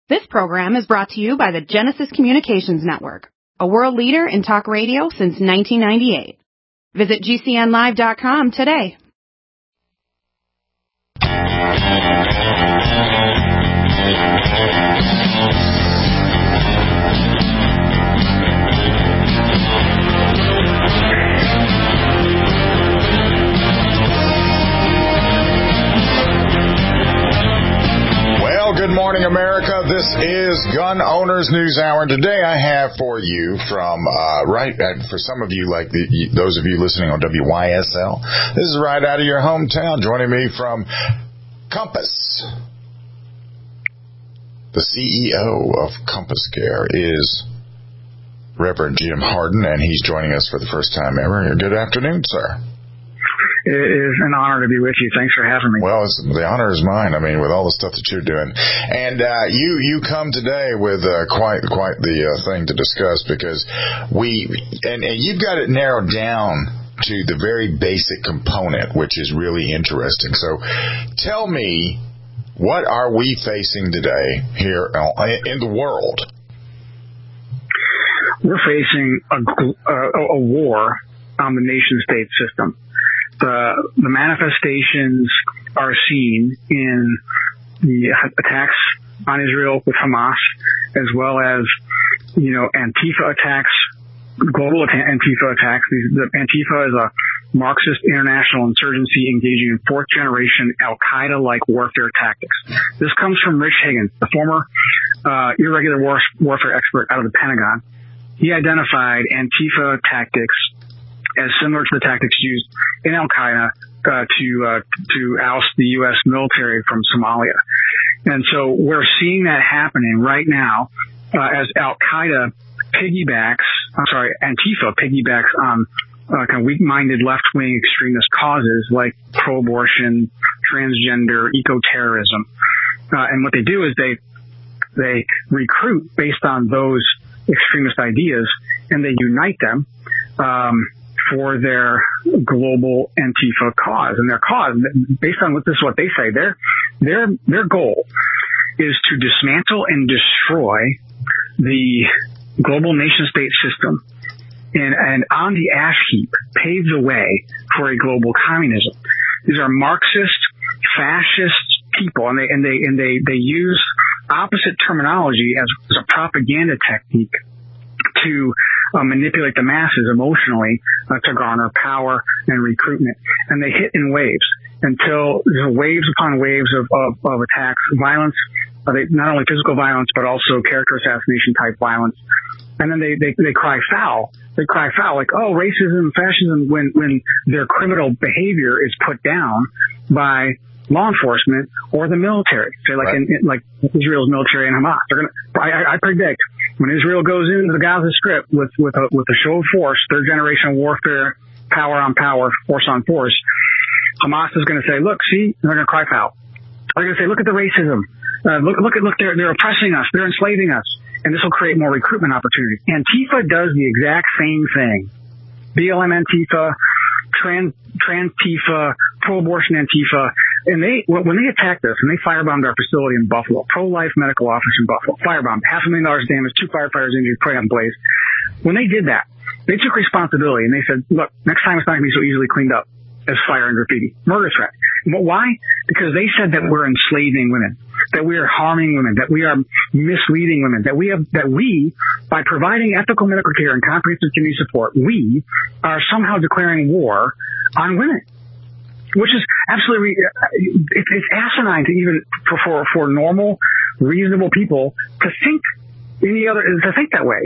This program is brought to you by the Genesis Communications Network, a world leader in talk radio since 1998. Visit GCNlive.com today. Good morning, America. This is Gun Owners News Hour, and today I have for you from for some of you, like those of you listening on WYSL, this is right out of your hometown. Joining me from Compass, the CEO of Compass Care is Reverend Jim Harden, and he's joining us for the first time ever. Good afternoon, sir. It is an honor to be with you. Thanks for having me. Well, the honor is mine. I mean, with all the stuff that you're doing, and you come today with quite the thing to discuss, because and you've got it narrowed down to the very basic component, which is really interesting. So, tell me, what are we facing today here in the world? We're facing a war on the nation-state system. The manifestations are seen in the attacks on Israel with Hamas, as well as, Antifa attacks, global Antifa attacks. The Antifa is a Marxist international insurgency engaging in fourth-generation Al-Qaeda-like warfare tactics. This comes from Rich Higgins, the former irregular warfare expert out of the Pentagon. He identified Antifa tactics as similar to the tactics used in Al-Qaeda to oust the U.S. military from Somalia. And so we're seeing that happening right now as Antifa piggybacks on kind of weak-minded left-wing extremist causes like pro-abortion, transgender, eco-terrorism. And what they do is they recruit based on those extremist ideas, and they unite them for their global Antifa cause. And their cause, based on what they say, their goal is to dismantle and destroy the global nation-state system and on the ash heap pave the way for a global communism. These are Marxist, fascist people, and they use opposite terminology as a propaganda technique to manipulate the masses emotionally to garner power and recruitment. And they hit in waves until there's waves upon waves of attacks, violence, not only physical violence, but also character assassination type violence. And then they cry foul. They cry foul, like, oh, racism, fascism, when their criminal behavior is put down by law enforcement or the military. Say like Israel's military and Hamas. I predict when Israel goes into the Gaza Strip with a show of force, third generation warfare, power on power, force on force, Hamas is going to say, look, see, they're going to cry foul. They're going to say, look at the racism. Look, they're oppressing us. They're enslaving us. And this will create more recruitment opportunities. Antifa does the exact same thing. BLM Antifa, Trans-Tifa, pro-abortion Antifa. And when they attacked us and they firebombed our facility in Buffalo, pro-life medical office in Buffalo, firebombed, $500,000 damage, 2 firefighters injured, put on blaze. When they did that, they took responsibility and they said, look, next time it's not going to be so easily cleaned up as fire and graffiti. Murder threat. But why? Because they said that we're enslaving women, that we are harming women, that we are misleading women, that we, by providing ethical medical care and comprehensive community support, we are somehow declaring war on women. Which is absolutely, it's asinine to even for normal, reasonable people to think that way.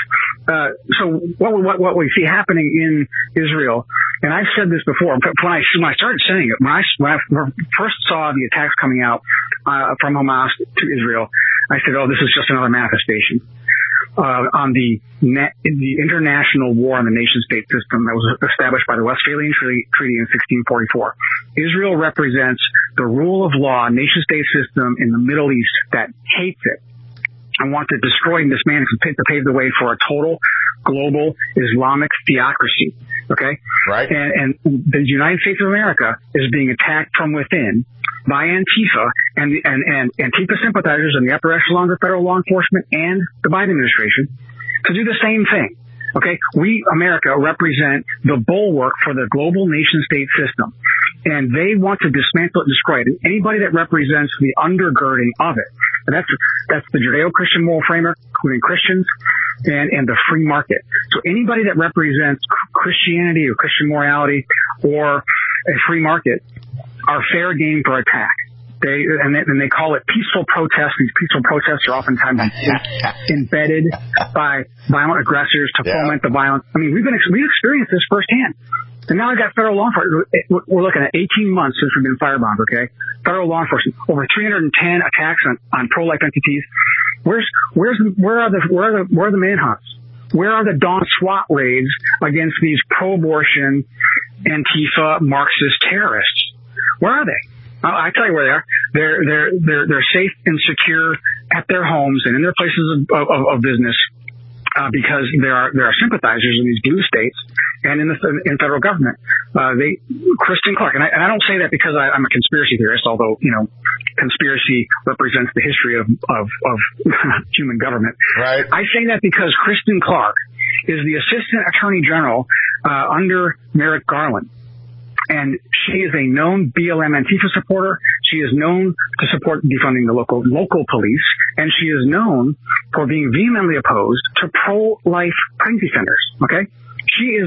So what we see happening in Israel, and I've said this before, when I started saying it, when I first saw the attacks coming out from Hamas to Israel, I said, oh, this is just another manifestation on the international war on the nation-state system that was established by the Westphalian Treaty in 1644. Israel represents the rule of law, nation-state system in the Middle East that hates it and wants to destroy and dismantle to pave the way for a total global Islamic theocracy. Okay? Right. And the United States of America is being attacked from within by Antifa and Antifa sympathizers in the upper echelons of federal law enforcement and the Biden administration to do the same thing. Okay, we, America, represent the bulwark for the global nation-state system, and they want to dismantle it and destroy it. And anybody that represents the undergirding of it, and that's the Judeo-Christian moral framework, including Christians, and the free market. So anybody that represents Christianity or Christian morality or a free market are fair game for attack. They call it peaceful protests. These peaceful protests are oftentimes embedded by violent aggressors to foment the violence. I mean, we've experienced this firsthand. And now I've got federal law enforcement. We're looking at 18 months since we've been firebombed, okay? Federal law enforcement, over 310 attacks on pro-life entities. Where are the manhunts? Where are the dawn SWAT raids against these pro-abortion Antifa Marxist terrorists? Where are they? I tell you where they are. They're safe and secure at their homes and in their places of business, because there are sympathizers in these blue states and in federal government. Kristen Clark, and I don't say that because I'm a conspiracy theorist, although conspiracy represents the history of human government. Right. I say that because Kristen Clark is the Assistant Attorney General under Merrick Garland. And she is a known BLM Antifa supporter. She is known to support defunding the local police, and she is known for being vehemently opposed to pro-life pregnancy centers. Okay, she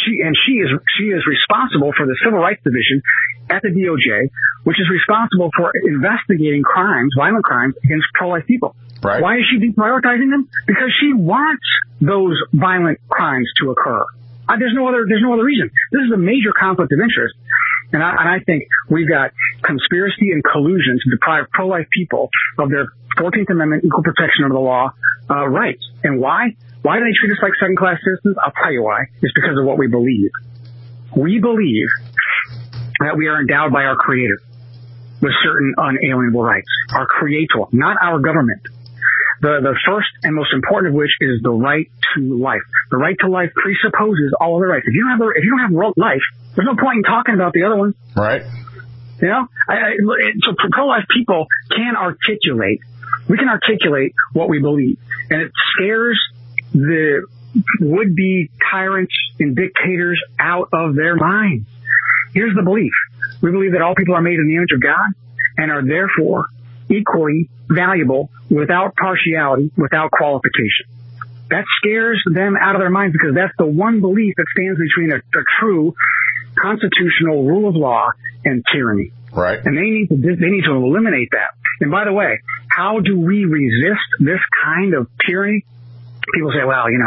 is responsible for the Civil Rights Division at the DOJ, which is responsible for investigating violent crimes against pro-life people. Right. Why is she deprioritizing them? Because she wants those violent crimes to occur. There's no other reason. This is a major conflict of interest. And I think we've got conspiracy and collusion to deprive pro-life people of their 14th Amendment equal protection under the law rights. And why? Why do they treat us like second-class citizens? I'll tell you why. It's because of what we believe. We believe that we are endowed by our Creator with certain unalienable rights. Our Creator, not our government. The first and most important of which is the right to life. The right to life presupposes all other rights. If you don't have life, there's no point in talking about the other ones. Right. You know, so pro-life people we can articulate what we believe, and it scares the would-be tyrants and dictators out of their minds. Here's the belief. We believe that all people are made in the image of God and are therefore equally valuable without partiality, without qualification. That scares them out of their minds because that's the one belief that stands between a true constitutional rule of law and tyranny. Right. And they need to eliminate that. And by the way, how do we resist this kind of tyranny? People say, well, you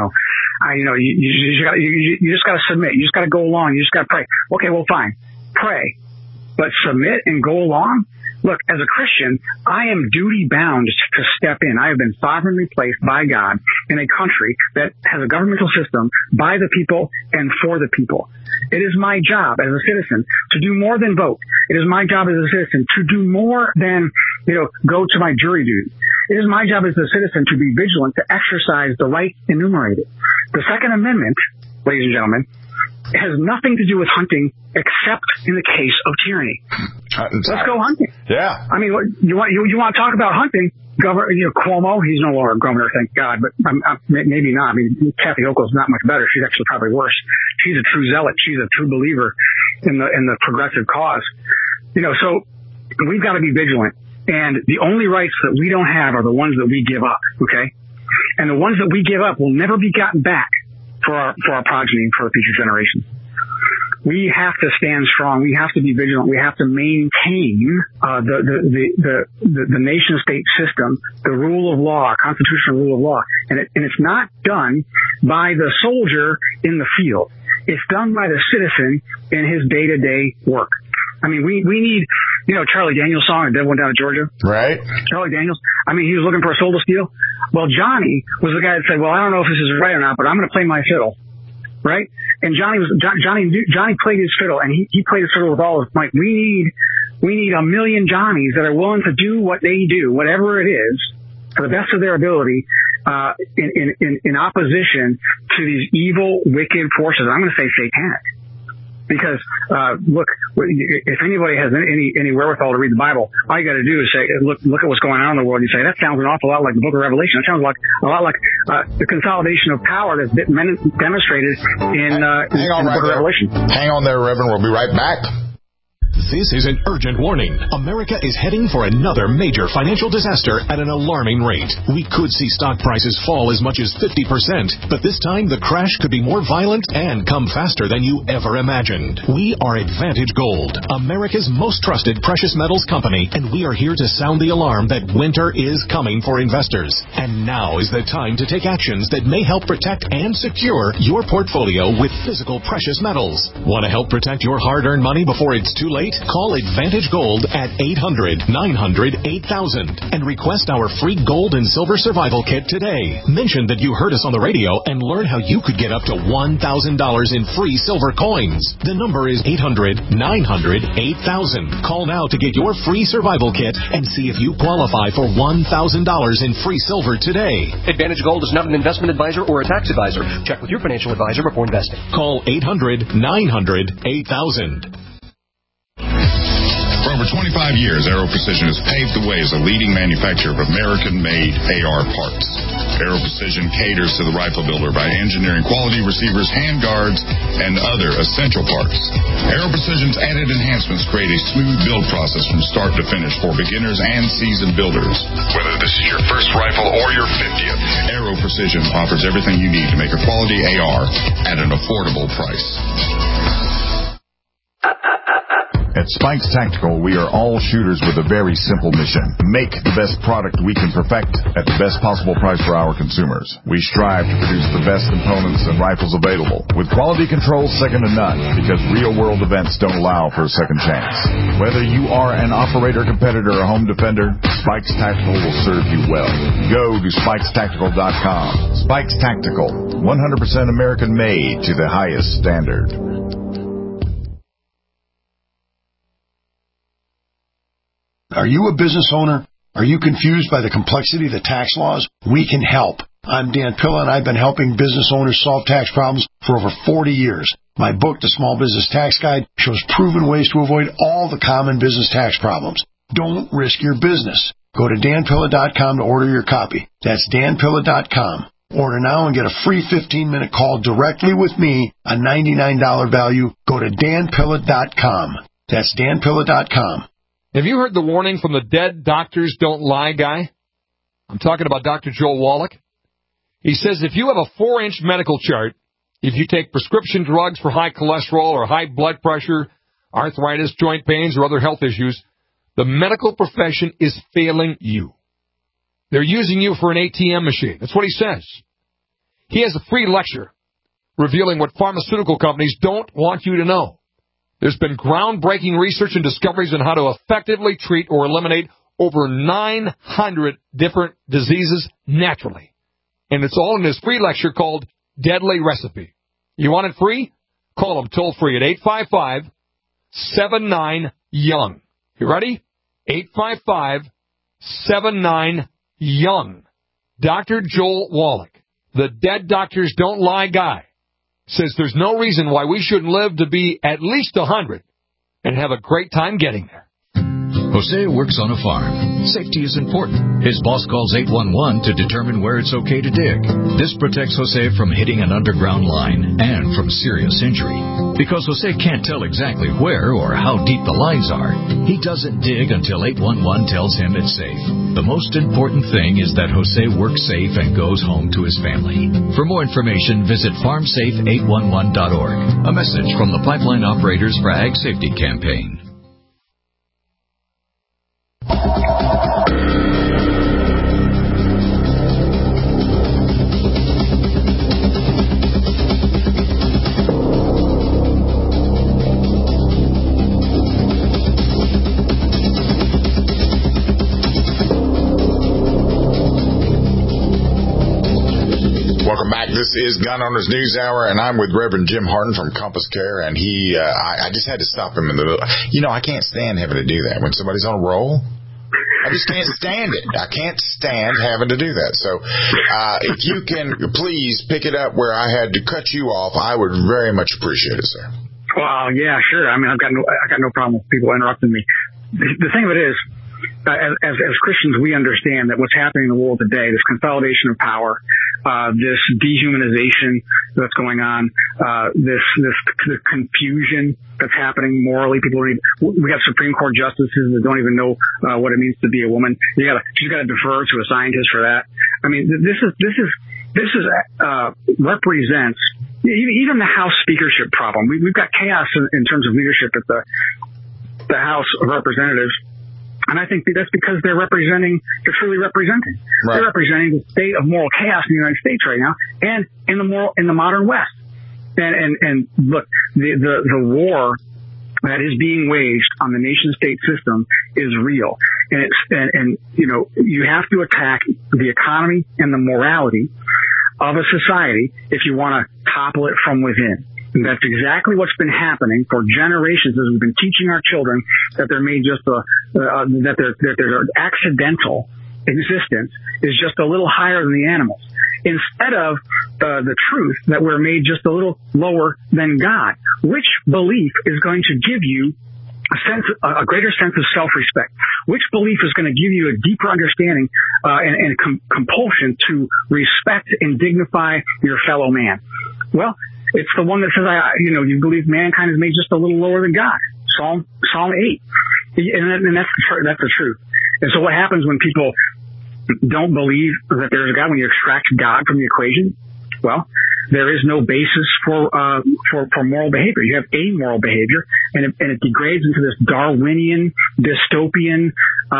just got to submit. You just got to go along. You just got to pray. Okay, well, fine. Pray. But submit and go along? Look, as a Christian, I am duty-bound to step in. I have been sovereignly placed by God in a country that has a governmental system by the people and for the people. It is my job as a citizen to do more than vote. It is my job as a citizen to do more than, go to my jury duty. It is my job as a citizen to be vigilant, to exercise the rights enumerated. The Second Amendment, ladies and gentlemen, has nothing to do with hunting except in the case of tyranny. Let's go hunting. Yeah. I mean, you want to talk about hunting? Governor, Cuomo, he's no longer governor, thank God, but maybe not. I mean, Kathy Hochul's not much better. She's actually probably worse. She's a true zealot. She's a true believer in the progressive cause. So we've got to be vigilant. And the only rights that we don't have are the ones that we give up. Okay. And the ones that we give up will never be gotten back for our progeny and for future generations. We have to stand strong. We have to be vigilant. We have to maintain the nation-state system, the rule of law, constitutional rule of law, and it's not done by the soldier in the field. It's done by the citizen in his day-to-day work. I mean, we need, Charlie Daniels' song, "The Devil Went Down to Georgia." Right. Charlie Daniels. I mean, he was looking for a soul to steal. Well, Johnny was the guy that said, "Well, I don't know if this is right or not, but I'm going to play my fiddle." Right? And Johnny played his fiddle, and he played his fiddle with all his might. We need a million Johnnies that are willing to do what they do, whatever it is, to the best of their ability, in opposition to these evil, wicked forces. I'm going to say satanic. Because, look, if anybody has any wherewithal to read the Bible, all you got to do is say, look at what's going on in the world. You say, that sounds an awful lot like the book of Revelation. That sounds a lot like the consolidation of power that's demonstrated in the book of Revelation. Hang on there, Reverend. We'll be right back. This is an urgent warning. America is heading for another major financial disaster at an alarming rate. We could see stock prices fall as much as 50%, but this time the crash could be more violent and come faster than you ever imagined. We are Advantage Gold, America's most trusted precious metals company, and we are here to sound the alarm that winter is coming for investors. And now is the time to take actions that may help protect and secure your portfolio with physical precious metals. Want to help protect your hard-earned money before it's too late? Call Advantage Gold at 800-900-8000 and request our free gold and silver survival kit today. Mention that you heard us on the radio and learn how you could get up to $1,000 in free silver coins. The number is 800-900-8000. Call now to get your free survival kit and see if you qualify for $1,000 in free silver today. Advantage Gold is not an investment advisor or a tax advisor. Check with your financial advisor before investing. Call 800-900-8000. For over 25 years, Aero Precision has paved the way as a leading manufacturer of American-made AR parts. Aero Precision caters to the rifle builder by engineering quality receivers, handguards, and other essential parts. Aero Precision's added enhancements create a smooth build process from start to finish for beginners and seasoned builders. Whether this is your first rifle or your 50th, Aero Precision offers everything you need to make a quality AR at an affordable price. At Spikes Tactical, we are all shooters with a very simple mission. Make the best product we can perfect at the best possible price for our consumers. We strive to produce the best components and rifles available, with quality control second to none, because real-world events don't allow for a second chance. Whether you are an operator, competitor, or home defender, Spikes Tactical will serve you well. Go to SpikesTactical.com. Spikes Tactical, 100% American-made to the highest standard. Are you a business owner? Are you confused by the complexity of the tax laws? We can help. I'm Dan Pilla, and I've been helping business owners solve tax problems for over 40 years. My book, The Small Business Tax Guide, shows proven ways to avoid all the common business tax problems. Don't risk your business. Go to danpilla.com to order your copy. That's danpilla.com. Order now and get a free 15-minute call directly with me, a $99 value. Go to danpilla.com. That's danpilla.com. Have you heard the warning from the Dead Doctors Don't Lie guy? I'm talking about Dr. Joel Wallach. He says if you have a 4-inch medical chart, if you take prescription drugs for high cholesterol or high blood pressure, arthritis, joint pains, or other health issues, the medical profession is failing you. They're using you for an ATM machine. That's what he says. He has a free lecture revealing what pharmaceutical companies don't want you to know. There's been groundbreaking research and discoveries on how to effectively treat or eliminate over 900 different diseases naturally. And it's all in this free lecture called Deadly Recipe. You want it free? Call them toll-free at 855-79-YOUNG. You ready? 855-79-YOUNG. Dr. Joel Wallach, the Dead Doctors Don't Lie guy, says there's no reason why we shouldn't live to be at least 100 and have a great time getting there. Jose works on a farm. Safety is important. His boss calls 811 to determine where it's okay to dig. This protects Jose from hitting an underground line and from serious injury. Because Jose can't tell exactly where or how deep the lines are, he doesn't dig until 811 tells him it's safe. The most important thing is that Jose works safe and goes home to his family. For more information, visit farmsafe811.org. A message from the Pipeline Operators for Ag Safety Campaign. Welcome back. This is Gun Owners News Hour, and I'm with Reverend Jim Harden from Compass Care, and I just had to stop him in the middle. I can't stand having to do that. When somebody's on a roll, I just can't stand it. I can't stand having to do that. So if you can please pick it up where I had to cut you off, I would very much appreciate it, sir. Well, yeah, sure. I mean, I've got no problem with people interrupting me. The thing of it is, as Christians, we understand that what's happening in the world today, this consolidation of power, this dehumanization that's going on, this confusion that's happening morally. We have Supreme Court justices that don't even know what it means to be a woman. You got to defer to a scientist for that. I mean, this represents even the House speakership problem. We've got chaos in terms of leadership at the House of Representatives. And I think that's because they're truly representing. Right. They're representing the state of moral chaos in the United States right now, and in the modern West. And look, the war that is being waged on the nation-state system is real, and you have to attack the economy and the morality of a society if you want to topple it from within. And that's exactly what's been happening for generations as we've been teaching our children that they're made that their accidental existence is just a little higher than the animals, instead of the truth that we're made just a little lower than God. Which belief is going to give you a greater sense of self-respect? Which belief is going to give you a deeper understanding and compulsion to respect and dignify your fellow man? Well, it's the one that says, you believe mankind is made just a little lower than God. Psalm 8. And that's the truth. And so what happens when people don't believe that there's a God, when you extract God from the equation? Well, there is no basis for moral behavior. You have amoral behavior, and it degrades into this Darwinian, dystopian,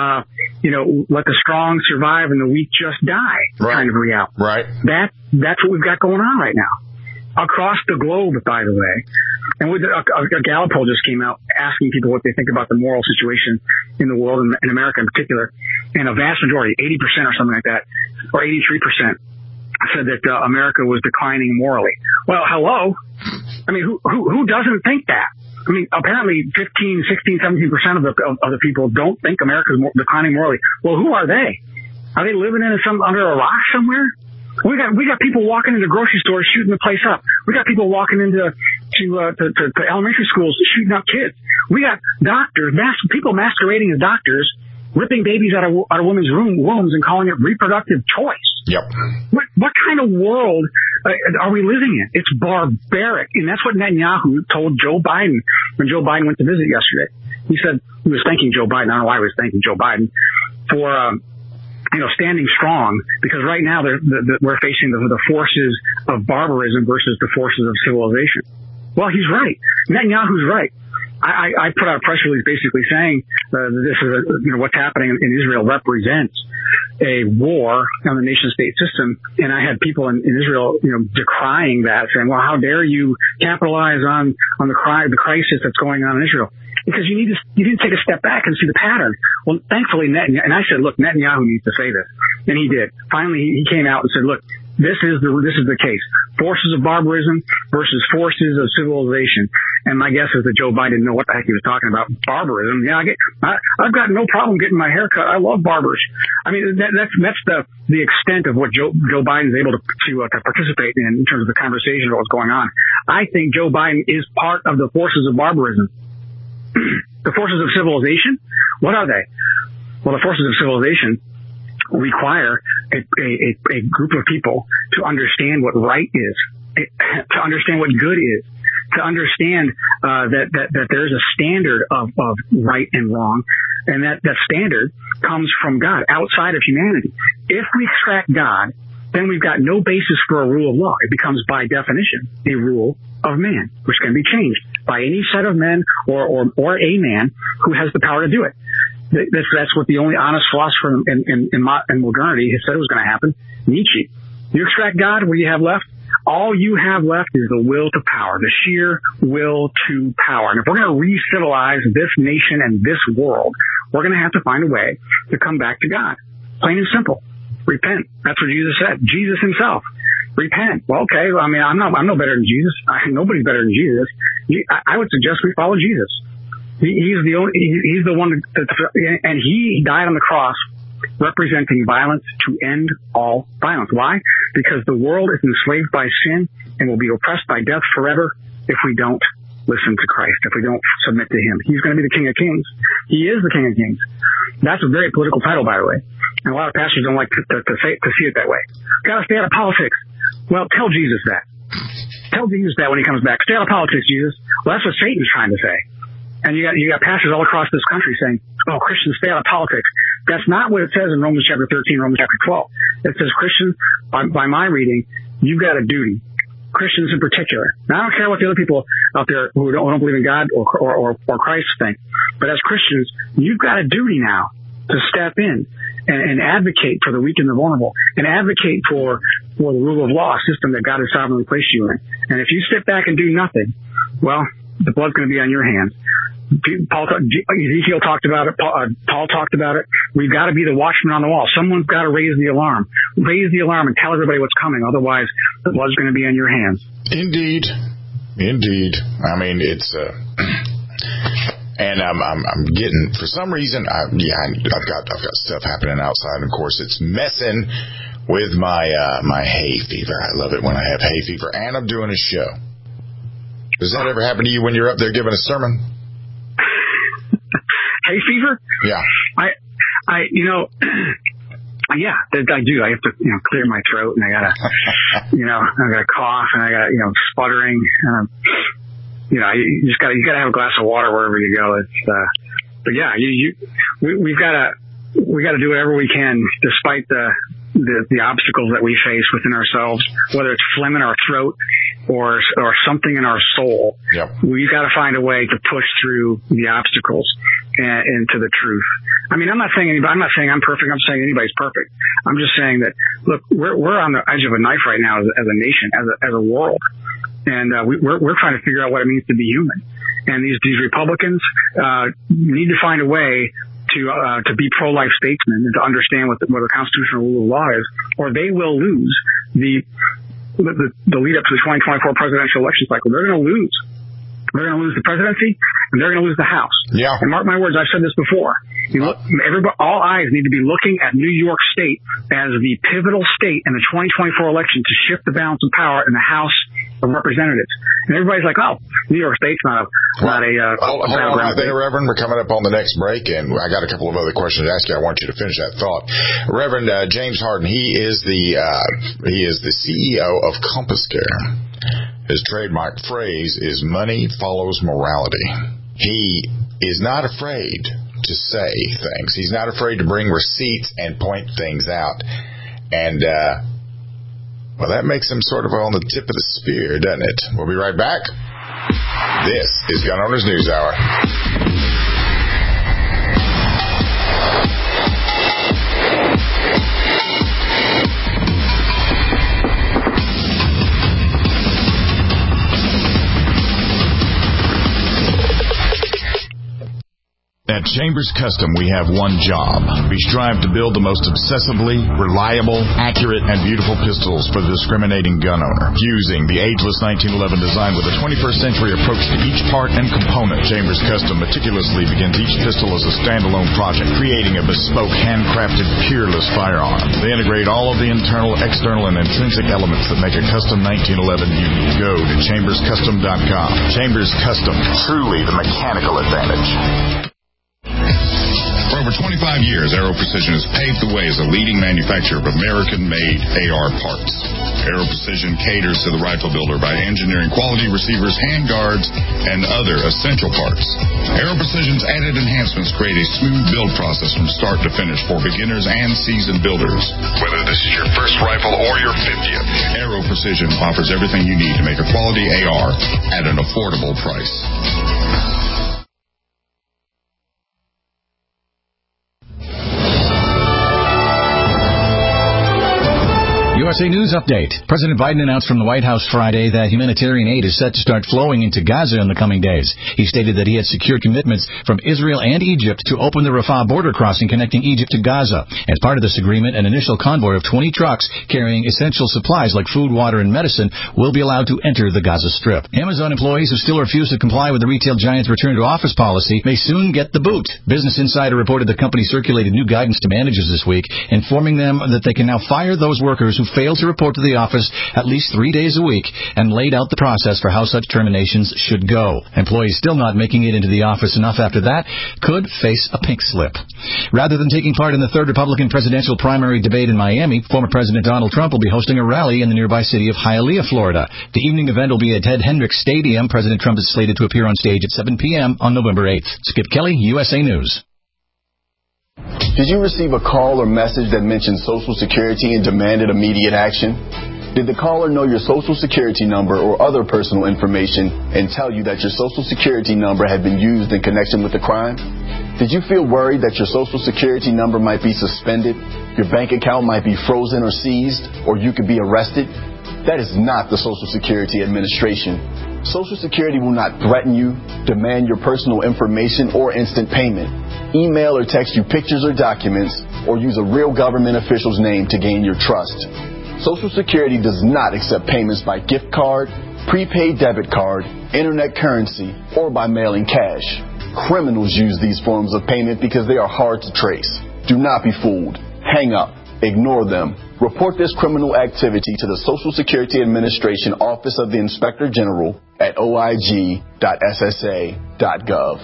let the strong survive and the weak just die kind of reality. Right. That's what we've got going on right now. Across the globe, by the way. And a Gallup poll just came out asking people what they think about the moral situation in the world, in America in particular. And a vast majority, 80% or something like that, or 83%, said that America was declining morally. Well, hello? I mean, who doesn't think that? I mean, apparently 15, 16, 17% of the people don't think America is declining morally. Well, who are they? Are they living under a rock somewhere? We got people walking into grocery stores shooting the place up. We got people walking into elementary schools shooting up kids. We got doctors, people masquerading as doctors, ripping babies out of women's wombs and calling it reproductive choice. Yep. What kind of world are we living in? It's barbaric, and that's what Netanyahu told Joe Biden when Joe Biden went to visit yesterday. He said he was thanking Joe Biden. I don't know why he was thanking Joe Biden for standing strong, because right now we're facing the forces of barbarism versus the forces of civilization. Well, he's right. Netanyahu's right. I put out a press release basically saying this is what's happening in Israel represents a war on the nation-state system, and I had people in Israel decrying that, saying, "Well, how dare you capitalize on the crisis that's going on in Israel?" Because you need to take a step back and see the pattern. Well, thankfully, and I said, look, Netanyahu needs to say this, and he did. Finally, he came out and said, look, this is the case. Forces of barbarism versus forces of civilization. And my guess is that Joe Biden didn't know what the heck he was talking about. Barbarism. Yeah, I've got no problem getting my hair cut. I love barbers. I mean, that's the extent of what Joe Biden is able to participate in terms of the conversation of what's going on. I think Joe Biden is part of the forces of barbarism. The forces of civilization, what are they? Well, the forces of civilization require a group of people to understand what right is, to understand what good is, to understand that there's a standard of right and wrong, and that standard comes from God, outside of humanity. If we extract God, then we've got no basis for a rule of law. It becomes, by definition, a rule of man, which can be changed by any set of men or a man who has the power to do it. That's what the only honest philosopher in modernity has said was going to happen. Nietzsche. You extract God, what do you have left? All you have left is the will to power, the sheer will to power. And if we're going to re-civilize this nation and this world, we're going to have to find a way to come back to God. Plain and simple. Repent. That's what Jesus said. Jesus himself. Repent. Well, okay. I mean, I'm no better than Jesus. Nobody's better than Jesus. I would suggest we follow Jesus. He's the one and he died on the cross representing violence to end all violence. Why? Because the world is enslaved by sin and will be oppressed by death forever if we don't listen to Christ, if we don't submit to him. He's going to be the King of Kings. He is the King of Kings. That's a very political title, by the way. And a lot of pastors don't like to see it that way. Got to stay out of politics. Well, tell Jesus that. Tell Jesus that when he comes back. Stay out of politics, Jesus. Well, that's what Satan's trying to say. And you got pastors all across this country saying, oh, Christians, stay out of politics. That's not what it says in Romans chapter 13, Romans chapter 12. It says, Christians, by my reading, you've got a duty. Christians in particular. Now, I don't care what the other people out there who don't believe in God or Christ think, but as Christians, you've got a duty now to step in and advocate for the weak and the vulnerable, and advocate for the rule of law system that God has sovereignly placed you in. And if you sit back and do nothing, well, the blood's going to be on your hands. Ezekiel talked about it. Paul talked about it. We've got to be the watchman on the wall. Someone's got to raise the alarm. Raise the alarm and tell everybody what's coming. Otherwise, the blood's going to be on your hands. Indeed. I mean, it's and I'm getting, for some reason, I've got stuff happening outside. And of course, it's messing with my hay fever. I love it when I have hay fever, and I'm doing a show. Does that ever happen to you when you're up there giving a sermon? Hay fever? Yeah. I yeah, I do. I have to, clear my throat, and I gotta, I gotta cough, and I got, sputtering. You just gotta have a glass of water wherever you go. It's, but yeah, we gotta do whatever we can, despite the obstacles that we face within ourselves, whether it's phlegm in our throat or something in our soul. Yep. We've got to find a way to push through the obstacles and to the truth. I mean, I'm not saying I'm perfect. I'm saying anybody's perfect. I'm just saying that, look, we're on the edge of a knife right now as a nation, as a world. And we're trying to figure out what it means to be human. And these Republicans need to find a way to be pro-life statesmen and to understand what the constitutional rule of law is, or they will lose the lead up to the 2024 presidential election cycle. They're going to lose. They're going to lose the presidency, and they're going to lose the House. Yeah. And mark my words, I've said this before. All eyes need to be looking at New York State as the pivotal state in the 2024 election to shift the balance of power in the House of Representatives. And everybody's like, oh, New York State's not a hold on right there, Reverend. We're coming up on the next break, and I got a couple of other questions to ask you. I want you to finish that thought. Reverend James Harden, he is the CEO of Compass Care. His trademark phrase is money follows morality. He is not afraid to say things. He's not afraid to bring receipts and point things out. And, well, that makes him sort of on the tip of the spear, doesn't it? We'll be right back. This is Gun Owners News Hour. At Chambers Custom, we have one job. We strive to build the most obsessively, reliable, accurate, and beautiful pistols for the discriminating gun owner. Using the ageless 1911 design with a 21st century approach to each part and component, Chambers Custom meticulously begins each pistol as a standalone project, creating a bespoke, handcrafted, peerless firearm. They integrate all of the internal, external, and intrinsic elements that make a custom 1911 unique. Go to chamberscustom.com. Chambers Custom, truly the mechanical advantage. For over 25 years, Aero Precision has paved the way as a leading manufacturer of American-made AR parts. Aero Precision caters to the rifle builder by engineering quality receivers, handguards, and other essential parts. Aero Precision's added enhancements create a smooth build process from start to finish for beginners and seasoned builders. Whether this is your first rifle or your 50th, Aero Precision offers everything you need to make a quality AR at an affordable price. USA News Update. President Biden announced from the White House Friday that humanitarian aid is set to start flowing into Gaza in the coming days. He stated that he had secured commitments from Israel and Egypt to open the Rafah border crossing connecting Egypt to Gaza. As part of this agreement, an initial convoy of 20 trucks carrying essential supplies like food, water, and medicine will be allowed to enter the Gaza Strip. Amazon employees who still refuse to comply with the retail giant's return to office policy may soon get the boot. Business Insider reported the company circulated new guidance to managers this week, informing them that they can now fire those workers who failed to report to the office at least 3 days a week and laid out the process for how such terminations should go. Employees still not making it into the office enough after that could face a pink slip. Rather than taking part in the third Republican presidential primary debate in Miami, former President Donald Trump will be hosting a rally in the nearby city of Hialeah, Florida. The evening event will be at Ted Hendricks Stadium. President Trump is slated to appear on stage at 7 p.m. on November 8th. Skip Kelly, USA News. Did you receive a call or message that mentioned Social Security and demanded immediate action? Did the caller know your Social Security number or other personal information and tell you that your Social Security number had been used in connection with the crime? Did you feel worried that your Social Security number might be suspended, your bank account might be frozen or seized, or you could be arrested? That is not the Social Security Administration. Social Security will not threaten you, demand your personal information, or instant payment, email or text you pictures or documents, or use a real government official's name to gain your trust. Social Security does not accept payments by gift card, prepaid debit card, internet currency, or by mailing cash. Criminals use these forms of payment because they are hard to trace. Do not be fooled. Hang up. Ignore them. Report this criminal activity to the Social Security Administration Office of the Inspector General at oig.ssa.gov.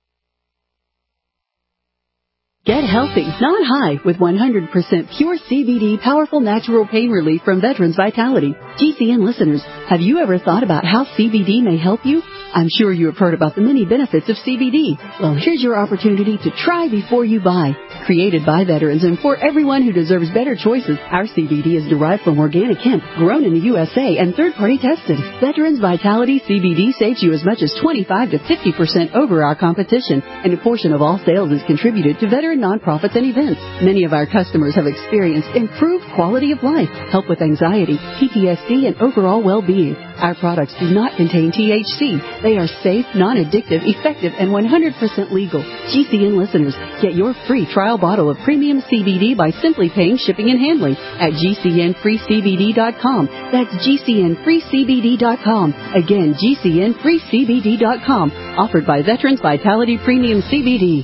Get healthy, not high, with 100% pure CBD powerful natural pain relief from Veterans Vitality. GCN listeners, have you ever thought about how CBD may help you? I'm sure you have heard about the many benefits of CBD. Well, here's your opportunity to try before you buy. Created by veterans and for everyone who deserves better choices, our CBD is derived from organic hemp, grown in the USA, and third-party tested. Veterans Vitality CBD saves you as much as 25 to 50% over our competition, and a portion of all sales is contributed to veteran nonprofits and events. Many of our customers have experienced improved quality of life, help with anxiety, PTSD, and overall well-being. Our products do not contain THC. They are safe, non-addictive, effective, and 100% legal. GCN listeners, get your free trial bottle of premium CBD by simply paying shipping and handling at GCNFreeCBD.com. That's GCNFreeCBD.com. Again, GCNFreeCBD.com. Offered by Veterans Vitality Premium CBD.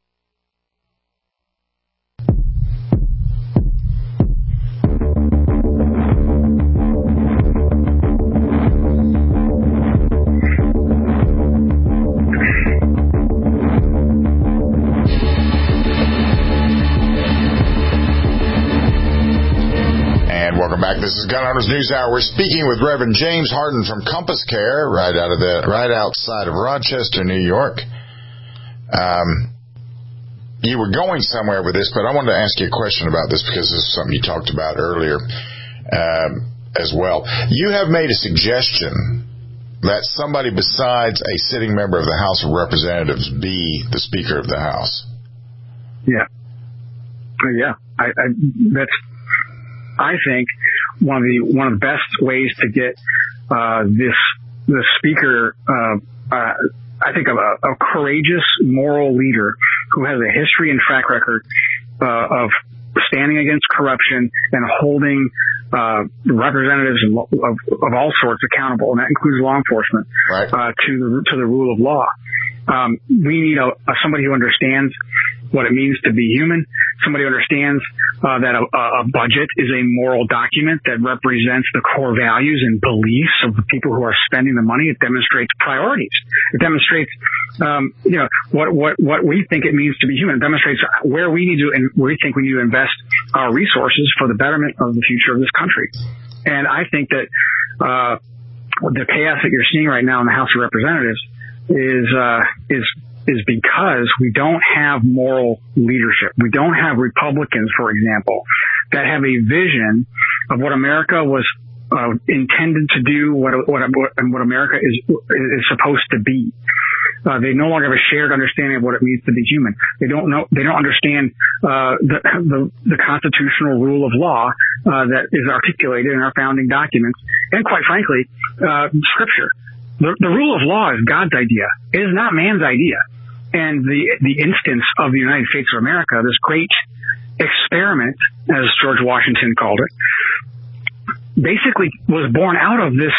This is Gun Owners News Hour. We're speaking with Reverend James Harden from Compass Care, right outside of Rochester, New York. You were going somewhere with this, but I wanted to ask you a question about this because this is something you talked about earlier as well. You have made a suggestion that somebody besides a sitting member of the House of Representatives be the Speaker of the House. Yeah. I think one of the best ways to get the speaker, I think a courageous moral leader who has a history and track record of standing against corruption and holding representatives of all sorts accountable, and that includes law enforcement, right, to the rule of law. We need somebody who understands what it means to be human, somebody who understands that a budget is a moral document that represents the core values and beliefs of the people who are spending the money. It demonstrates priorities. It demonstrates, what we think it means to be human. It demonstrates where we think we need to invest our resources for the betterment of the future of this country. And I think that the chaos that you're seeing right now in the House of Representatives is because we don't have moral leadership. We don't have Republicans, for example, that have a vision of what America was intended to do, what America is supposed to be. They no longer have a shared understanding of what it means to be human. They don't understand the constitutional rule of law that is articulated in our founding documents, and quite frankly, Scripture. The rule of law is God's idea. It is not man's idea. And the instance of the United States of America, this great experiment, as George Washington called it, basically was born out of this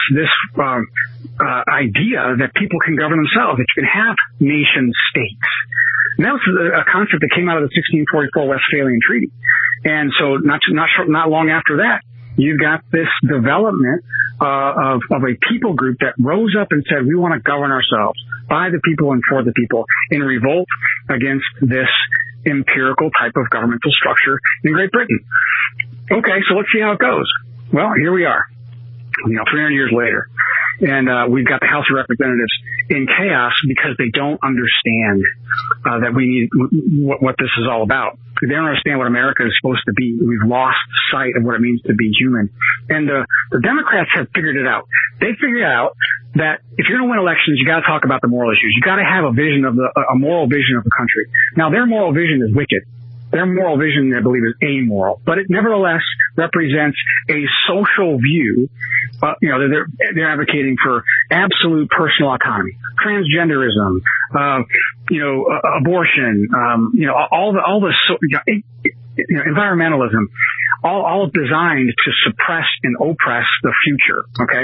idea that people can govern themselves, that you can have nation states. And that was a concept that came out of the 1644 Westphalian Treaty. And so not long after that, you've got this development of a people group that rose up and said, we want to govern ourselves by the people and for the people in revolt against this empirical type of governmental structure in Great Britain. Okay, so let's see how it goes. Well, here we are, 300 years later. And we've got the House of Representatives in chaos because they don't understand that we need what this is all about. They don't understand what America is supposed to be. We've lost sight of what it means to be human. And the Democrats have figured it out. They figured out that if you're going to win elections, you got to talk about the moral issues. You got to have a moral vision of the country. Now, their moral vision is wicked. Their moral vision, I believe, is amoral, but it nevertheless represents a social view. They're advocating for absolute personal autonomy, transgenderism, abortion, environmentalism, all designed to suppress and oppress the future. Okay.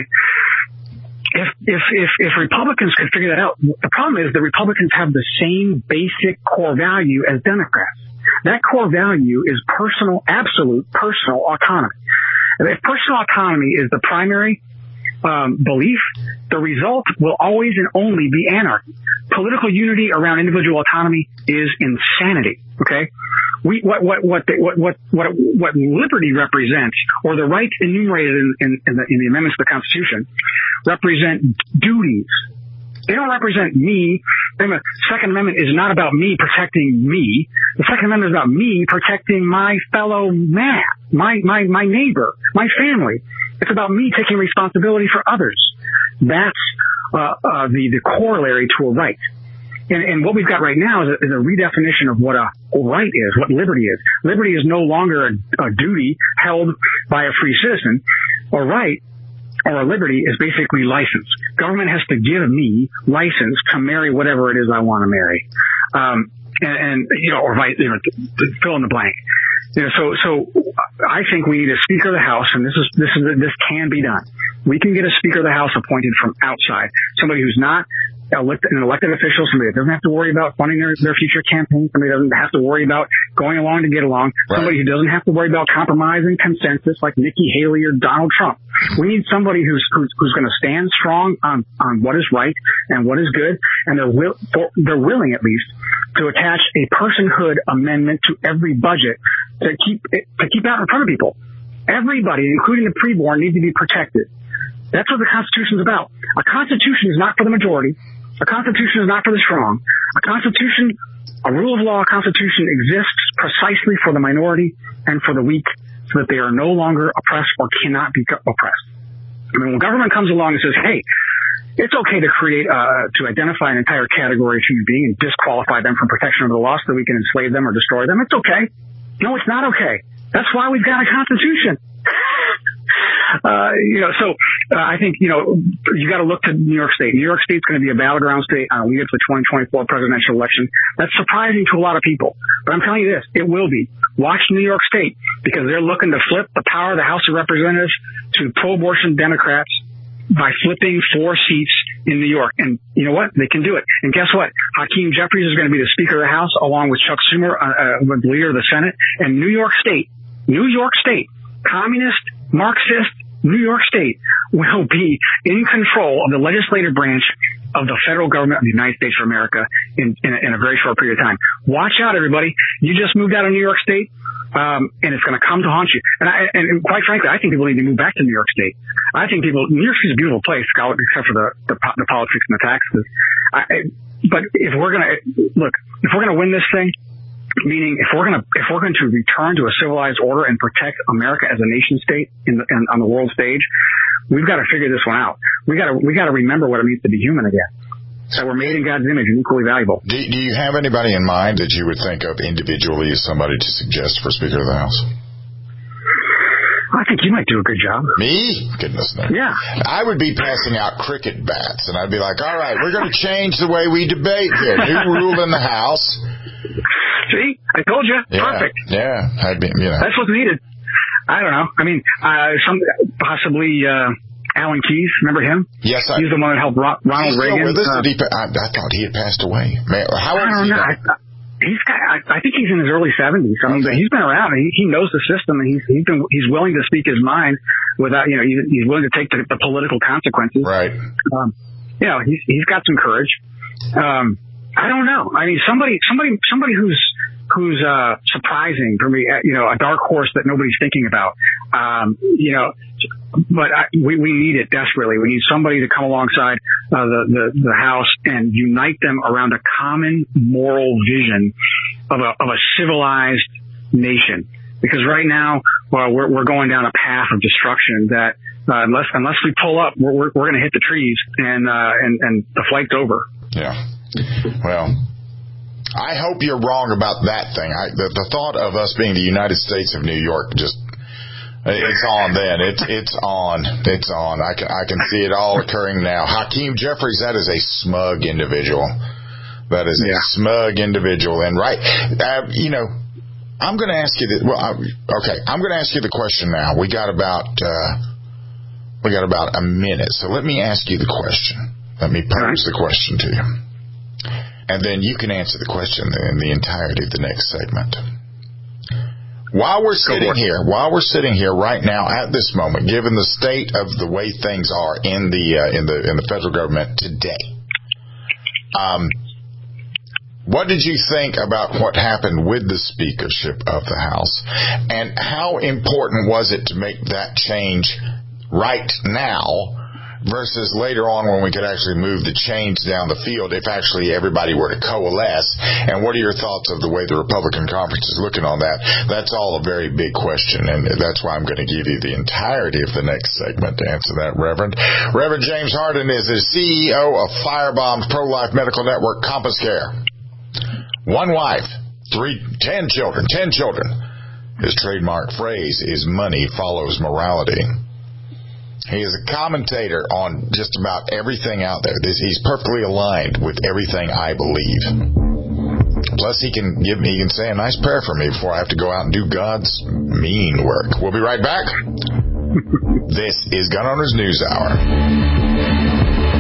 If Republicans could figure that out, the problem is the Republicans have the same basic core value as Democrats. That core value is absolute personal autonomy. And if personal autonomy is the primary belief, the result will always and only be anarchy. Political unity around individual autonomy is insanity. Okay, what liberty represents, or the rights enumerated in the amendments to the Constitution, represent duties. They don't represent me. The Second Amendment is not about me protecting me. The Second Amendment is about me protecting my fellow man, my neighbor, my family. It's about me taking responsibility for others. That's the corollary to a right. And what we've got right now is a redefinition of what a right is, what liberty is. Liberty is no longer a duty held by a free citizen. A right or a liberty is basically license. Government has to give me license to marry whatever it is I want to marry. Fill in the blank. So I think we need a Speaker of the House, and this can be done. We can get a Speaker of the House appointed from outside, somebody who's not an elected official, somebody that doesn't have to worry about funding their future campaign, somebody that doesn't have to worry about going along to get along, somebody who doesn't have to worry about compromise and consensus like Nikki Haley or Donald Trump. We need somebody who's going to stand strong on what is right and what is good, and they're willing at least to attach a personhood amendment to every budget to keep out in front of people. Everybody, including the preborn, needs to be protected. That's what the Constitution is about. A Constitution is not for the majority. A Constitution is not for the strong. A rule of law Constitution exists precisely for the minority and for the weak, so that they are no longer oppressed or cannot be oppressed. I mean, when government comes along and says, hey, it's okay to to identify an entire category of human being and disqualify them from protection under the law so that we can enslave them or destroy them, it's okay. No, it's not okay. That's why we've got a Constitution. I think, you got to look to New York State. New York State's going to be a battleground state on the lead up to the 2024 presidential election. That's surprising to a lot of people. But I'm telling you this, it will be. Watch New York State, because they're looking to flip the power of the House of Representatives to pro-abortion Democrats by flipping 4 seats in New York. And you know what? They can do it. And guess what? Hakeem Jeffries is going to be the Speaker of the House, along with Chuck Schumer, the leader of the Senate. And New York State, communist, Marxist, New York State will be in control of the legislative branch of the federal government of the United States of America in a very short period of time. Watch out, everybody. You just moved out of New York State, and it's going to come to haunt you. And quite frankly, I think people need to move back to New York State. New York State is a beautiful place, except for the politics and the taxes. But if we're going to win this thing, meaning if we're going to return to a civilized order and protect America as a nation state on the world stage, we've got to figure this one out. We got to remember what it means to be human again. So we're made in God's image and equally valuable. Do you have anybody in mind that you would think of individually as somebody to suggest for Speaker of the House? I think you might do a good job. Me? Goodness no. Yeah. I would be passing out cricket bats, and I'd be like, all right, we're going to change the way we debate here. New rule in the House. See? I told you. Yeah. Perfect. Yeah. That's what's needed. I don't know. I mean, possibly Alan Keyes. Remember him? Yes. He's the one that helped Ronald Reagan. With us? I thought he had passed away. Man, how old is he? I think he's in his early 70s. I mean, but he's been around. He knows the system, and he's willing to speak his mind without, he's willing to take the political consequences. Right. He's got some courage. I don't know. I mean, somebody who's surprising for me, a dark horse that nobody's thinking about. But we need it desperately. We need somebody to come alongside the House and unite them around a common moral vision of a civilized nation. Because right now, we're going down a path of destruction that unless we pull up, we're going to hit the trees and the flight's over. Yeah. Well, I hope you're wrong about that thing. The thought of us being the United States of New York just. It's on then. It's on. It's on. I can see it all occurring now. Hakeem Jeffries, that is a smug individual. That is a smug individual. And I'm going to ask you this. I'm going to ask you the question now. We got about a minute. So let me ask you the question. Let me pose the question to you. And then you can answer the question in the entirety of the next segment. While we're sitting here right now at this moment, given the state of the way things are in the federal government today, what did you think about what happened with the speakership of the House, and how important was it to make that change right now versus later on when we could actually move the change down the field if actually everybody were to coalesce? And what are your thoughts of the way the Republican conference is looking on that? That's all a very big question, and that's why I'm going to give you the entirety of the next segment to answer that, Reverend. Reverend James Harden is the CEO of Firebomb's Pro-Life Medical Network, Compass Care. One wife, 10 children. His trademark phrase is money follows morality. He is a commentator on just about everything out there. He's perfectly aligned with everything I believe. Plus, he can say a nice prayer for me before I have to go out and do God's mean work. We'll be right back. This is Gun Owners News Hour.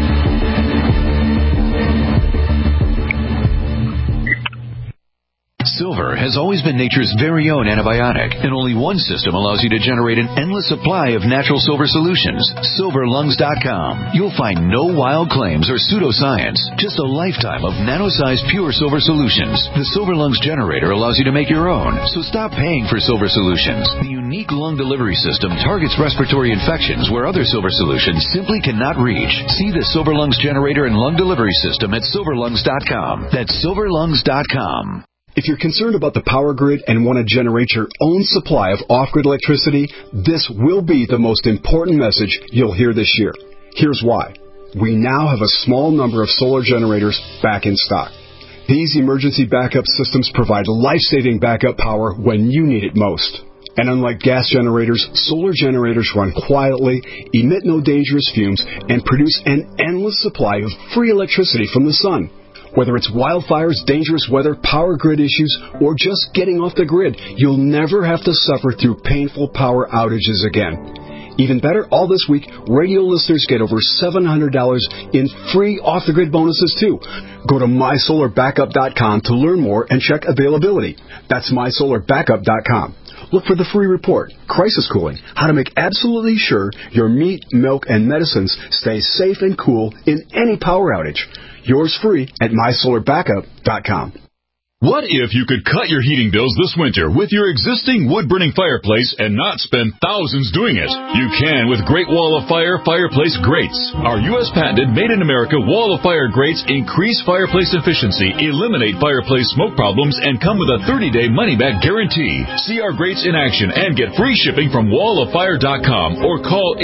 Silver has always been nature's very own antibiotic, and only one system allows you to generate an endless supply of natural silver solutions. SilverLungs.com. You'll find no wild claims or pseudoscience, just a lifetime of nano-sized pure silver solutions. The Silver Lungs generator allows you to make your own, so stop paying for silver solutions. The unique lung delivery system targets respiratory infections where other silver solutions simply cannot reach. See the Silver Lungs generator and lung delivery system at SilverLungs.com. That's SilverLungs.com. If you're concerned about the power grid and want to generate your own supply of off-grid electricity, this will be the most important message you'll hear this year. Here's why. We now have a small number of solar generators back in stock. These emergency backup systems provide life-saving backup power when you need it most. And unlike gas generators, solar generators run quietly, emit no dangerous fumes, and produce an endless supply of free electricity from the sun. Whether it's wildfires, dangerous weather, power grid issues, or just getting off the grid, you'll never have to suffer through painful power outages again. Even better, all this week, radio listeners get over $700 in free off-the-grid bonuses, too. Go to MySolarBackup.com to learn more and check availability. That's MySolarBackup.com. Look for the free report, Crisis Cooling, how to make absolutely sure your meat, milk, and medicines stay safe and cool in any power outage. Yours free at MySolarBackup.com. What if you could cut your heating bills this winter with your existing wood-burning fireplace and not spend thousands doing it? You can with Great Wall of Fire Fireplace Grates. Our U.S. patented made-in-America Wall of Fire grates increase fireplace efficiency, eliminate fireplace smoke problems, and come with a 30-day money-back guarantee. See our grates in action and get free shipping from walloffire.com or call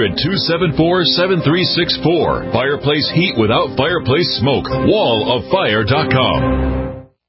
800-274-7364. Fireplace heat without fireplace smoke. walloffire.com.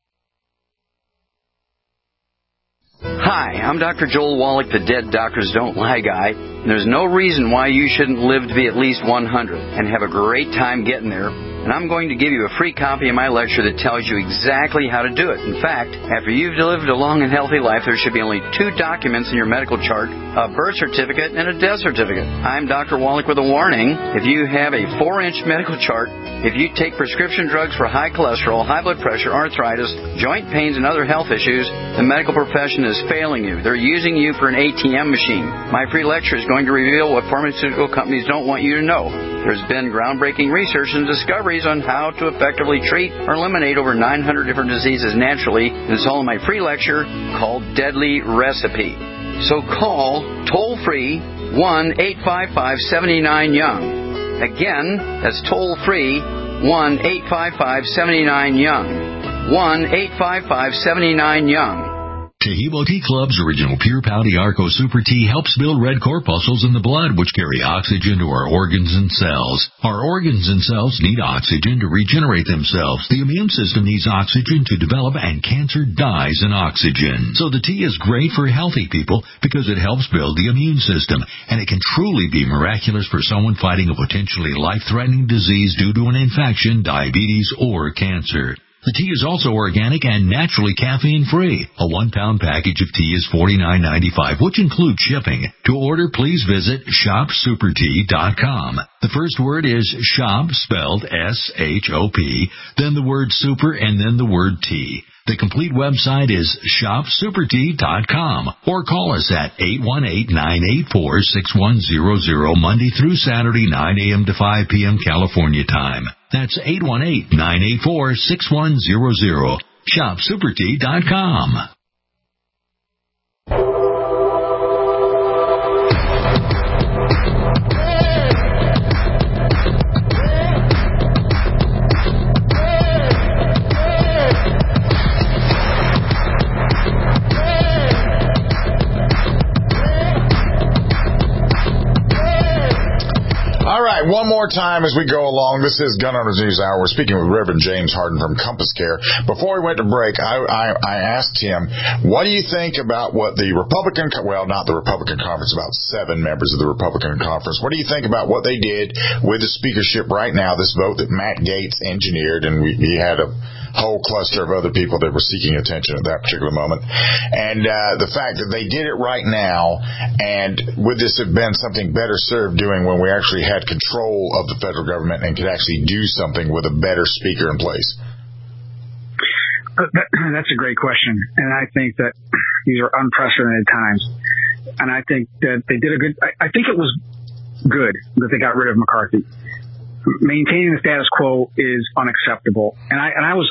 Hi, I'm Dr. Joel Wallach, the Dead Doctors Don't Lie guy. There's no reason why you shouldn't live to be at least 100 and have a great time getting there and I'm going to give you a free copy of my lecture that tells you exactly how to do it. In fact, after you've lived a long and healthy life, there should be only 2 documents in your medical chart, a birth certificate and a death certificate. I'm Dr. Wallach with a warning. If you have a 4-inch medical chart, if you take prescription drugs for high cholesterol, high blood pressure, arthritis, joint pains, and other health issues, the medical profession is failing you. They're using you for an ATM machine. My free lecture is going to reveal what pharmaceutical companies don't want you to know. There's been groundbreaking research and discoveries on how to effectively treat or eliminate over 900 different diseases naturally, and it's all in my free lecture called Deadly Recipe. So call toll-free 1-855-79-YOUNG. Again, that's toll-free 1-855-79-YOUNG. 1-855-79-YOUNG. Taheebo Tea Club's original Pure Pouty Arco Super Tea helps build red corpuscles in the blood, which carry oxygen to our organs and cells. Our organs and cells need oxygen to regenerate themselves. The immune system needs oxygen to develop, and cancer dies in oxygen. So the tea is great for healthy people because it helps build the immune system, and it can truly be miraculous for someone fighting a potentially life-threatening disease due to an infection, diabetes, or cancer. The tea is also organic and naturally caffeine-free. A 1-pound package of tea is $49.95, which includes shipping. To order, please visit shopsupertea.com. The first word is shop, spelled S-H-O-P, then the word super, and then the word tea. The complete website is shopsupertea.com, or call us at 818-984-6100 Monday through Saturday, 9 a.m. to 5 p.m. California time. That's 818-984-6100. shopsupertea.com. One more time as we go along. This is Gun Owners News Hour. We're speaking with Reverend James Harden from Compass Care. Before we went to break, I asked him, what do you think about what the Republican, well, not the Republican conference, about 7 members of the Republican conference. What do you think about what they did with the speakership right now, this vote that Matt Gaetz engineered, and he had a whole cluster of other people that were seeking attention at that particular moment. And the fact that they did it right now, and would this have been something better served doing when we actually had control of the federal government and could actually do something with a better speaker in place? That's a great question. And I think that these are unprecedented times. And I think that they did a good, I think it was good that they got rid of McCarthy. Maintaining the status quo is unacceptable. And I was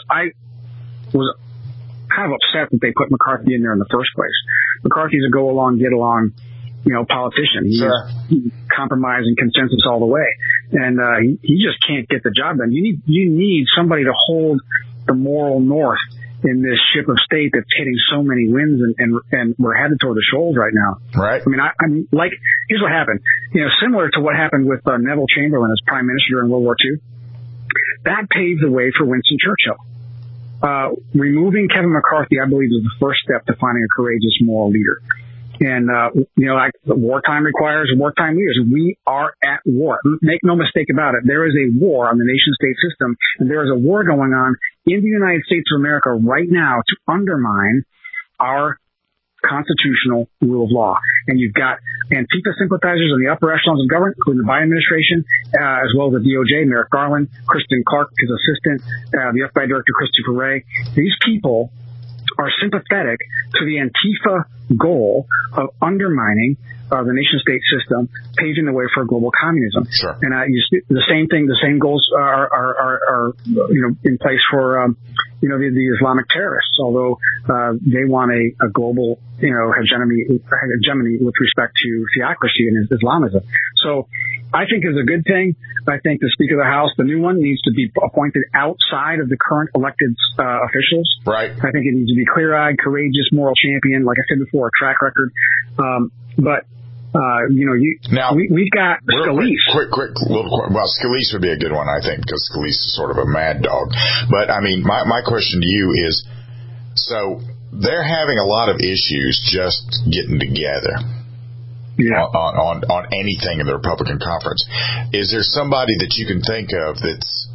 kind of upset that they put McCarthy in there in the first place. McCarthy's a go along, get along, politician. He's compromise and consensus all the way. And he just can't get the job done. You need somebody to hold the moral north in this ship of state that's hitting so many winds, and we're headed toward the shoals right now. Right. I mean, here's what happened. Similar to what happened with Neville Chamberlain as prime minister during World War II. That paved the way for Winston Churchill. Removing Kevin McCarthy, I believe, is the first step to finding a courageous moral leader. And, wartime requires wartime leaders. We are at war. Make no mistake about it. There is a war on the nation-state system, and there is a war going on in the United States of America right now to undermine our constitutional rule of law. And you've got Antifa sympathizers in the upper echelons of government, including the Biden administration, as well as the DOJ, Merrick Garland, Kristen Clark, his assistant, the FBI director, Christopher Wray. These people are sympathetic to the Antifa goal of undermining the nation-state system, paving the way for global communism. Sure. And you see the same thing, the same goals are in place for the Islamic terrorists. Although they want a global hegemony with respect to theocracy and Islamism. So I think is a good thing. I think the Speaker of the House, the new one, needs to be appointed outside of the current elected officials. Right. I think it needs to be clear-eyed, courageous, moral champion. Like I said before, a track record. We've got Scalise. Well, Scalise would be a good one, I think, because Scalise is sort of a mad dog. But I mean, my question to you is, so they're having a lot of issues just getting together. Yeah. On anything in the Republican conference. Is there somebody that you can think of that's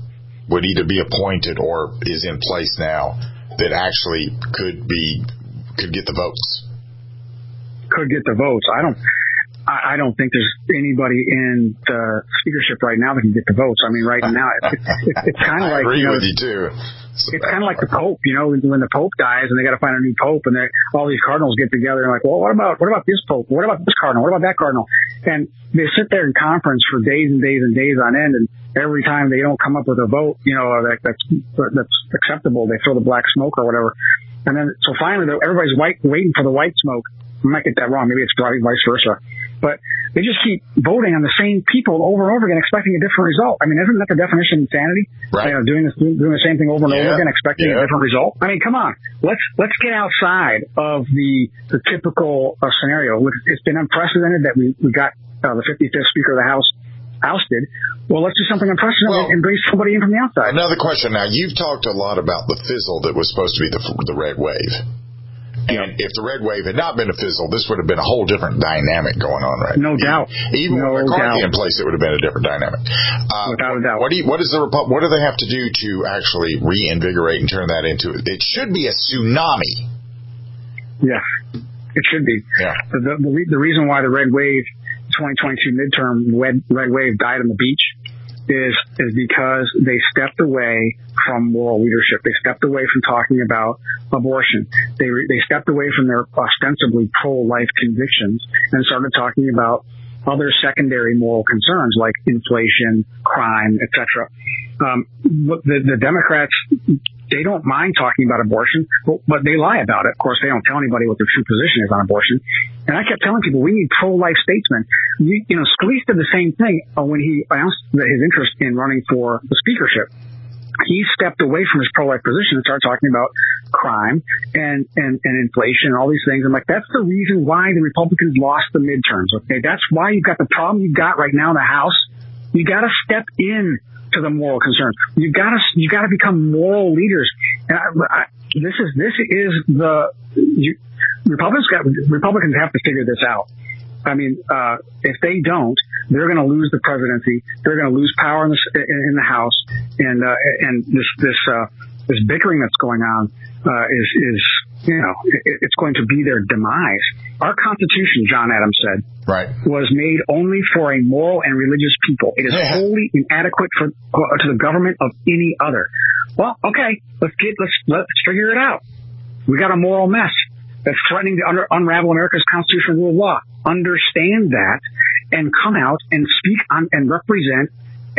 would either be appointed or is in place now that actually could get the votes? Could get the votes. I don't think there's anybody in the speakership right now that can get the votes. I mean, right now it's kind of like, I agree with you too. It's kind of like the Pope, when the Pope dies and they got to find a new Pope, and all these cardinals get together and like, well, what about this Pope? What about this cardinal? What about that cardinal? And they sit there in conference for days and days and days on end, and every time they don't come up with a vote, that's acceptable, they throw the black smoke or whatever. And then, so finally, everybody's waiting for the white smoke. I might get that wrong. Maybe it's probably vice versa. But they just keep voting on the same people over and over again, expecting a different result. I mean, isn't that the definition of insanity? Right. Doing the same thing over and over again, expecting a different result. I mean, come on. Let's get outside of the typical scenario. It's been unprecedented that we got the 55th Speaker of the House ousted. Well, let's do something unprecedented and bring somebody in from the outside. Another question. Now, you've talked a lot about the fizzle that was supposed to be the red wave. And if the red wave had not been a fizzle, this would have been a whole different dynamic going on, right? No doubt. Even with McCarthy in place, it would have been a different dynamic. Without a doubt. What do they have to do to actually reinvigorate and turn that into it? It should be a tsunami. Yes, it should be. Yeah. The reason why the red wave 2022 midterm red wave died on the beach is because they stepped away from moral leadership. They stepped away from talking about abortion. They stepped away from their ostensibly pro-life convictions and started talking about other secondary moral concerns like inflation, crime, etc. The Democrats, they don't mind talking about abortion, but they lie about it. Of course, they don't tell anybody what their true position is on abortion. And I kept telling people, we need pro-life statesmen. Scalise did the same thing when he announced his interest in running for the speakership. He stepped away from his pro-life position and started talking about crime and inflation and all these things. I'm like, that's the reason why the Republicans lost the midterms. Okay, that's why you've got the problem you've got right now in the House. You got to step in to the moral concerns. You got to become moral leaders. And Republicans have to figure this out. I mean, if they don't, they're going to lose the presidency. They're going to lose power in the House, and this bickering that's going on it's going to be their demise. Our Constitution, John Adams said, was made only for a moral and religious people. It is wholly inadequate to the government of any other. Well, okay, let's figure it out. We got a moral mess that's threatening to unravel America's constitutional rule of law. Understand that and come out and speak on and represent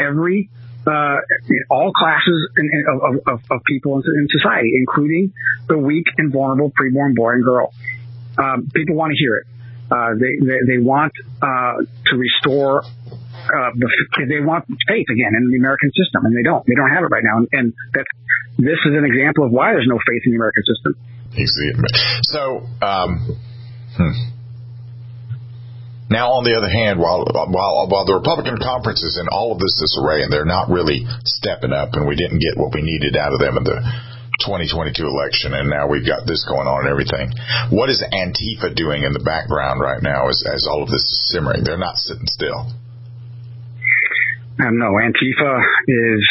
all classes of people in society, including the weak and vulnerable preborn boy and girl. People want to hear it. They want to restore they want faith again in the American system, and they don't have it right now. And this is an example of why there's no faith in the American system. So, now, on the other hand, while the Republican conference is in all of this disarray and they're not really stepping up, and we didn't get what we needed out of them in the 2022 election, and now we've got this going on and everything, what is Antifa doing in the background right now as all of this is simmering? They're not sitting still. No, Antifa is,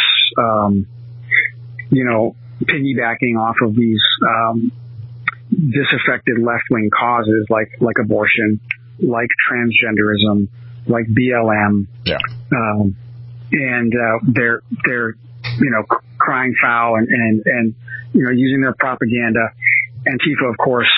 piggybacking off of these disaffected left-wing causes like abortion, like transgenderism, like BLM, and they're crying foul and using their propaganda. Antifa, of course,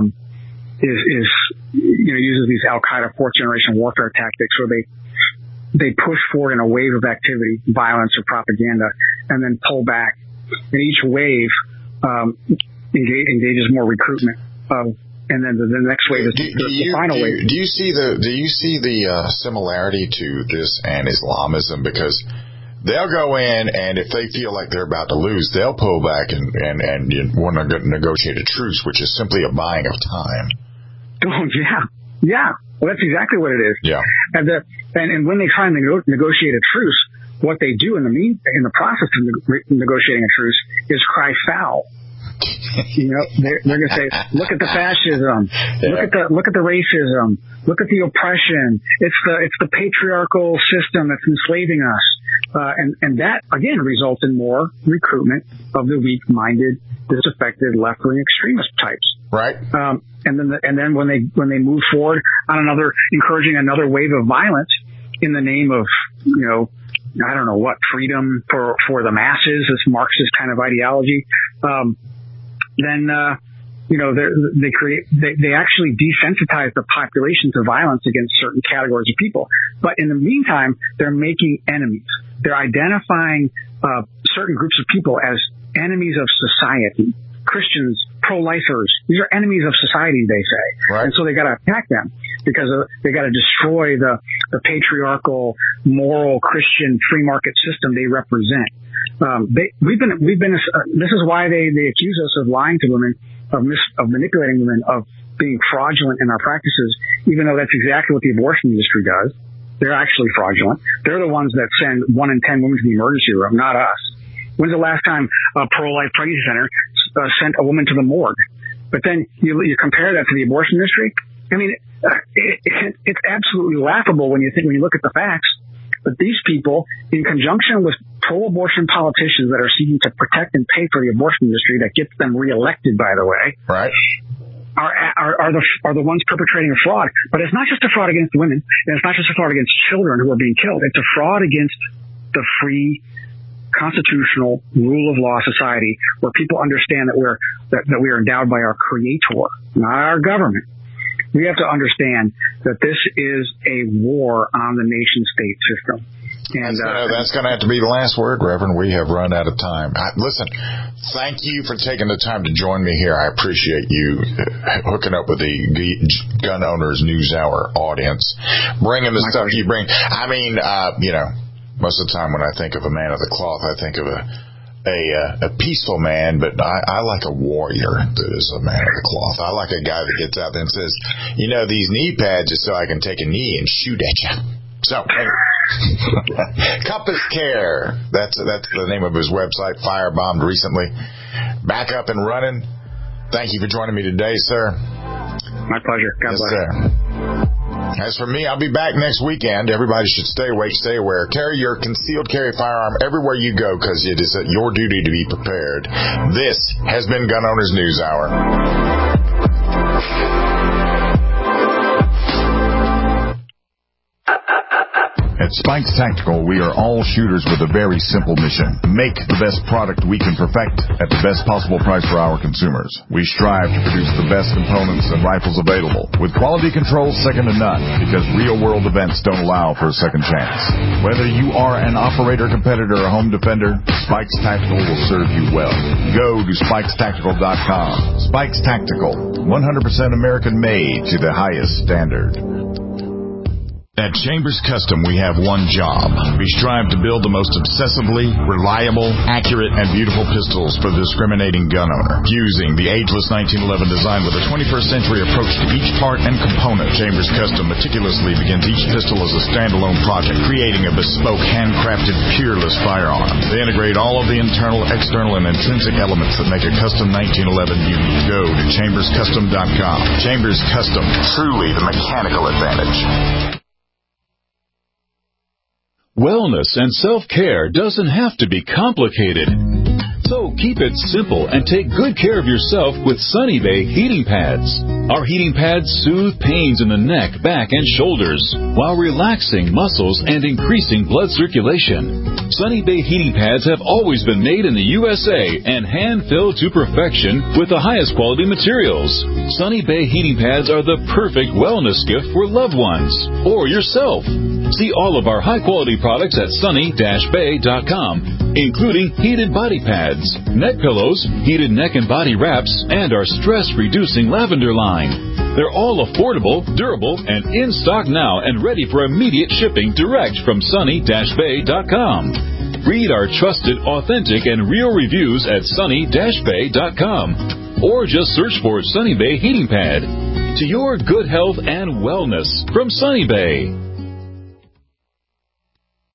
uses these Al Qaeda fourth generation warfare tactics where they push forward in a wave of activity, violence or propaganda, and then pull back. And each wave engages more recruitment and then the next wave is the final wave. Do you see the similarity to this and Islamism? Because they'll go in, and if they feel like they're about to lose, they'll pull back and want to negotiate a truce, which is simply a buying of time. Oh yeah. Well, that's exactly what it is. Yeah. And when they try and negotiate a truce, what they do in the process of negotiating a truce is cry foul. They're going to say, look at the fascism, look at the racism, look at the oppression. It's the patriarchal system that's enslaving us. And that, again, results in more recruitment of the weak-minded, disaffected, left-wing extremist types. Right. And then when they move forward on encouraging another wave of violence in the name of, I don't know what, freedom for the masses, this Marxist kind of ideology, then they actually desensitize the population to violence against certain categories of people. But in the meantime, they're making enemies. They're identifying certain groups of people as enemies of society. Christians, pro-lifers, these are enemies of society, they say. Right. And so they got to attack them because they got to destroy the patriarchal, moral, Christian free market system they represent. This is why they accuse us of lying to women, of manipulating women, of being fraudulent in our practices, even though that's exactly what the abortion industry does. They're actually fraudulent. They're the ones that send 1 in 10 women to the emergency room, not us. When's the last time a pro-life pregnancy center sent a woman to the morgue? But then you compare that to the abortion industry. I mean, it's absolutely laughable when you look at the facts. But these people, in conjunction with pro-abortion politicians that are seeking to protect and pay for the abortion industry that gets them reelected, by the way, right, are the ones perpetrating a fraud. But it's not just a fraud against women, and it's not just a fraud against children who are being killed. It's a fraud against the free, constitutional, rule of law society where people understand that we are endowed by our Creator, not our government. We have to understand that this is a war on the nation-state system. And that's going to have to be the last word, Reverend. We have run out of time. Listen, thank you for taking the time to join me here. I appreciate you hooking up with the Gun Owners News Hour audience, bringing the stuff you bring. I mean, most of the time when I think of a man of the cloth, I think of a peaceful man, but I like a warrior that is a man of the cloth. I like a guy that gets out there and says, these knee pads are so I can take a knee and shoot at you. So, Compass Care, that's the name of his website, firebombed recently. Back up and running. Thank you for joining me today, sir. My pleasure. God bless. Sir. As for me, I'll be back next weekend. Everybody should stay awake, stay aware. Carry your concealed carry firearm everywhere you go because it is your duty to be prepared. This has been Gun Owners News Hour. At Spikes Tactical, we are all shooters with a very simple mission. Make the best product we can perfect at the best possible price for our consumers. We strive to produce the best components and rifles available, with quality control second to none, because real-world events don't allow for a second chance. Whether you are an operator, competitor, or home defender, Spikes Tactical will serve you well. Go to SpikesTactical.com. Spikes Tactical, 100% American-made to the highest standard. At Chambers Custom, we have one job. We strive to build the most obsessively reliable, accurate, and beautiful pistols for the discriminating gun owner. Using the ageless 1911 design with a 21st century approach to each part and component, Chambers Custom meticulously begins each pistol as a standalone project, creating a bespoke, handcrafted, peerless firearm. They integrate all of the internal, external, and intrinsic elements that make a custom 1911 unique. Go to ChambersCustom.com. Chambers Custom, truly the mechanical advantage. Wellness and self-care doesn't have to be complicated. So keep it simple and take good care of yourself with Sunny Bay heating pads. Our heating pads soothe pains in the neck, back, and shoulders while relaxing muscles and increasing blood circulation. Sunny Bay heating pads have always been made in the USA and hand-filled to perfection with the highest quality materials. Sunny Bay heating pads are the perfect wellness gift for loved ones or yourself. See all of our high-quality products at sunny-bay.com, including heated body pads, neck pillows, heated neck and body wraps, and our stress-reducing lavender line. They're all affordable, durable, and in stock now and ready for immediate shipping direct from sunny-bay.com. Read our trusted, authentic, and real reviews at sunny-bay.com, or just search for Sunny Bay Heating Pad. To your good health and wellness from Sunny Bay.